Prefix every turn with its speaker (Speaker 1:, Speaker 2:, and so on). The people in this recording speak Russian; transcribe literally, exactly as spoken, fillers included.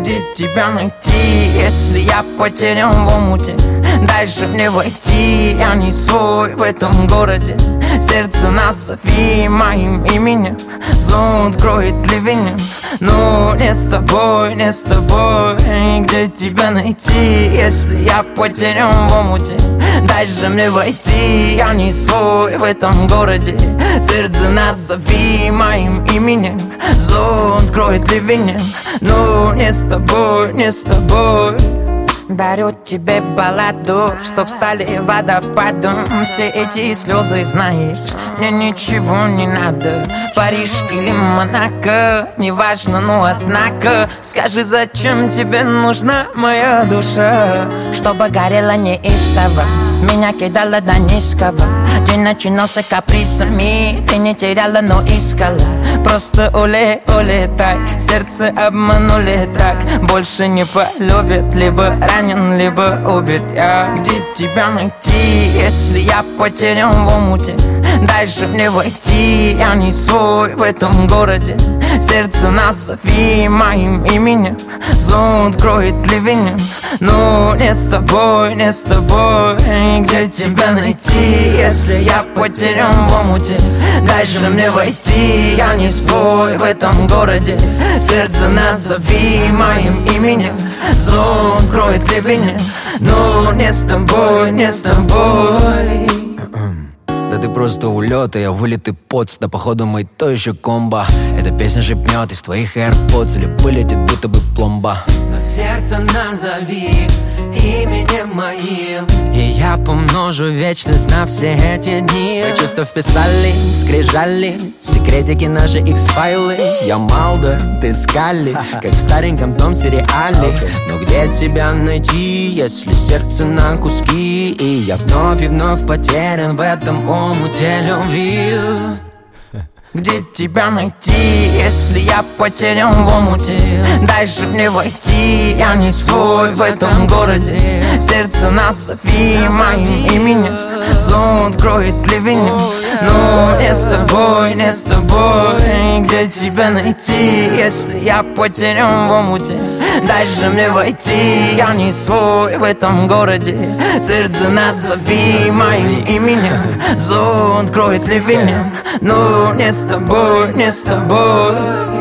Speaker 1: Где тебя найти, если я потерян в омуте? Дальше мне войти, я не свой в этом городе. Сердце назови моим именем, зонт кроет ливнем. Но не с тобой, не с тобой. Где тебя найти, если я потерян в омуте? Дальше мне войти, я не свой в этом городе. Сердце назови моим именем, зонт кроет ливнем. Но не с тобой, не с тобой. Дарю тебе балладу, чтоб стали водопадом все эти слезы, знаешь, мне ничего не надо. Париж или Монако, неважно, но однако скажи, зачем тебе нужна моя душа? Чтобы горела неистово, меня кидала до низкого. День начинался капризами, ты не теряла, но искала. Просто уле, улетай, сердце обманули так. Больше не полюбит, либо ранен, либо убит я. Где тебя найти, если я потерян в омуте? Дальше мне войти, я не свой в этом городе. Сердце назови моим именем, зонт кроет ливнем. Но не с тобой, не с тобой. Где тебя найти, если я потерян в омуте? Дальше мне войти, я не свой в этом городе. Сердце назови моим именем, зонт кроет ливнем. Но не с тобой, не с тобой.
Speaker 2: Да ты просто улет, а я вылет и поц. Да походу мы то еще комбо. Эта песня шепнет из твоих AirPods или вылетит будто бы пломба.
Speaker 3: Но сердце назови именем моим, и я помножу вечность на все эти дни. Чувства вписали, скрижали секретики наши X-файлы. Я Малдер, ты Скалли, как в стареньком том сериале. Но где тебя найти, если сердце на куски? И я вновь и вновь потерян в этом омуте любви.
Speaker 1: Где тебя найти, если я потерян в омуте? Дальше мне войти, я не свой в этом городе. Сердце назови моим именем, зонт кроет ливнем. Но не с тобой, не с тобой. Где тебя найти, если я потерян в омуте? Дальше мне войти, я не свой в этом городе. Сердце назови моим именем, зонт кроет ливнем. Но не с тобой, не с тобой.